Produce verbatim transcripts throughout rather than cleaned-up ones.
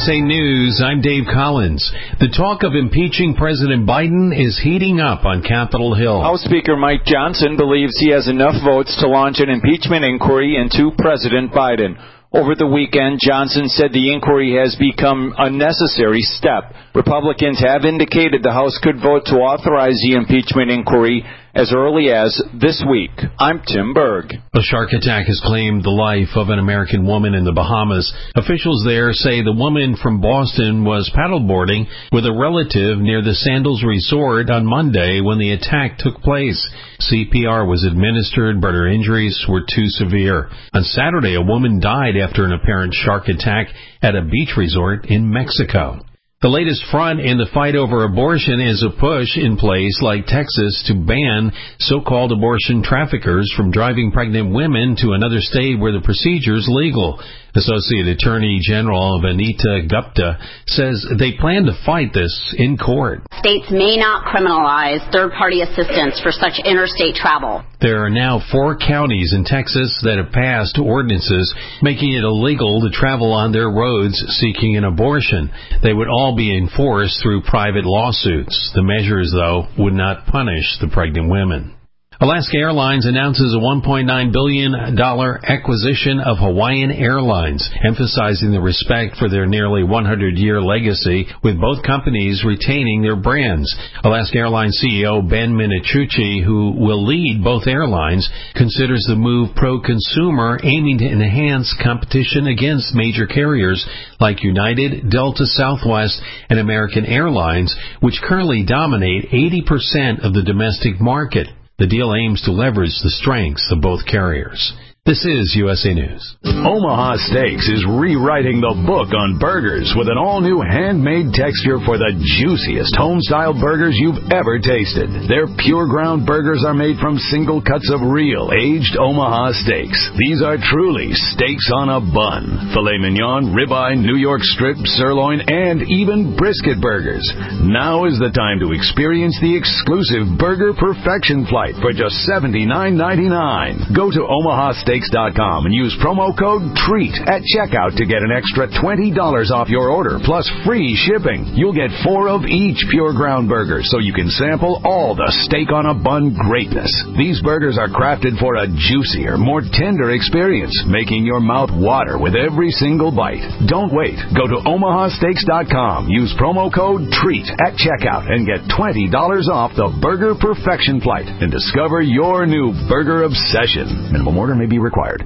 S A News, I'm Dave Collins. The talk of impeaching President Biden is heating up on Capitol Hill. House Speaker Mike Johnson believes he has enough votes to launch an impeachment inquiry into President Biden. Over the weekend, Johnson said the inquiry has become a necessary step. Republicans have indicated the House could vote to authorize the impeachment inquiry as early as this week. I'm Tim Berg. A shark attack has claimed the life of an American woman in the Bahamas. Officials there say the woman from Boston was paddleboarding with a relative near the Sandals Resort on Monday when the attack took place. C P R was administered, but her injuries were too severe. On Saturday, a woman died after an apparent shark attack at a beach resort in Mexico. The latest front in the fight over abortion is a push in place like Texas to ban so-called abortion traffickers from driving pregnant women to another state where the procedure is legal. Associate Attorney General Vanita Gupta says they plan to fight this in court. States may not criminalize third-party assistance for such interstate travel. There are now four counties in Texas that have passed ordinances making it illegal to travel on their roads seeking an abortion. They would all be enforced through private lawsuits. The measures, though, would not punish the pregnant women. Alaska Airlines announces a one point nine billion dollars acquisition of Hawaiian Airlines, emphasizing the respect for their nearly one hundred year legacy, with both companies retaining their brands. Alaska Airlines C E O Ben Minicucci, who will lead both airlines, considers the move pro-consumer, aiming to enhance competition against major carriers like United, Delta, Southwest, and American Airlines, which currently dominate eighty percent of the domestic market. The deal aims to leverage the strengths of both carriers. This is U S A News. Omaha Steaks is rewriting the book on burgers with an all-new handmade texture for the juiciest home-style burgers you've ever tasted. Their pure ground burgers are made from single cuts of real, aged Omaha steaks. These are truly steaks on a bun. Filet mignon, ribeye, New York strip, sirloin, and even brisket burgers. Now is the time to experience the exclusive Burger Perfection Flight for just seventy-nine ninety-nine. Go to Omaha Steaks. Steaks dot com and use promo code TREAT at checkout to get an extra twenty dollars off your order, plus free shipping. You'll get four of each pure ground burger, so you can sample all the steak on a bun greatness. These burgers are crafted for a juicier, more tender experience, making your mouth water with every single bite. Don't wait. Go to Omaha Steaks dot com, use promo code TREAT at checkout, and get twenty dollars off the Burger Perfection Flight and discover your new burger obsession. Minimum order may be required.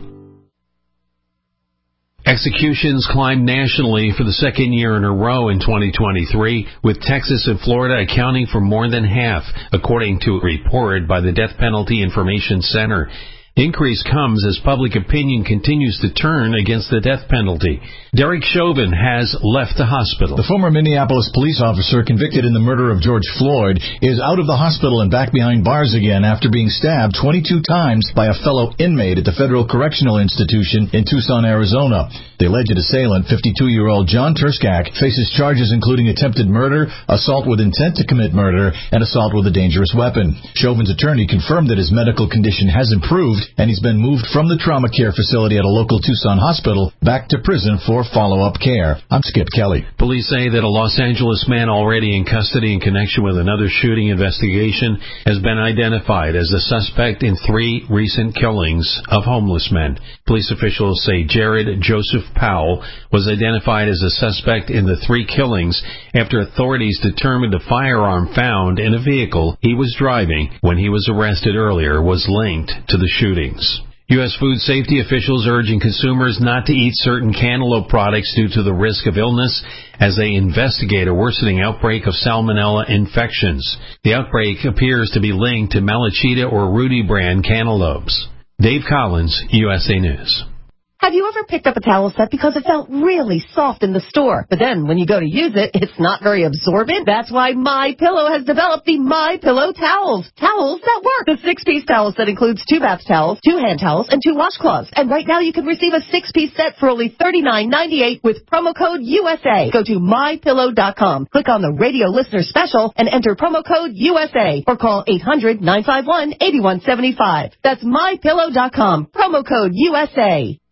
Executions climbed nationally for the second year in a row in twenty twenty-three, with Texas and Florida accounting for more than half, according to a report by the Death Penalty Information Center. The increase comes as public opinion continues to turn against the death penalty. Derek Chauvin has left the hospital. The former Minneapolis police officer convicted in the murder of George Floyd is out of the hospital and back behind bars again after being stabbed twenty-two times by a fellow inmate at the Federal Correctional Institution in Tucson, Arizona. The alleged assailant, fifty-two-year-old John Turskak, faces charges including attempted murder, assault with intent to commit murder, and assault with a dangerous weapon. Chauvin's attorney confirmed that his medical condition has improved, and he's been moved from the trauma care facility at a local Tucson hospital back to prison for follow-up care. I'm Skip Kelly. Police say that a Los Angeles man already in custody in connection with another shooting investigation has been identified as a suspect in three recent killings of homeless men. Police officials say Jared Joseph Powell was identified as a suspect in the three killings after authorities determined a firearm found in a vehicle he was driving when he was arrested earlier was linked to the shooting. U S food safety officials urging consumers not to eat certain cantaloupe products due to the risk of illness as they investigate a worsening outbreak of salmonella infections. The outbreak appears to be linked to Malachita or Rudy brand cantaloupes. Dave Collins, U S A News. Have you ever picked up a towel set because it felt really soft in the store, but then when you go to use it, it's not very absorbent? That's why MyPillow has developed the MyPillow towels. Towels that work. The six-piece towel set includes two bath towels, two hand towels, and two washcloths. And right now you can receive a six-piece set for only thirty-nine ninety-eight with promo code U S A. Go to my pillow dot com, click on the radio listener special, and enter promo code U S A, or call eight hundred nine five one eight one seven five. That's my pillow dot com, promo code U S A.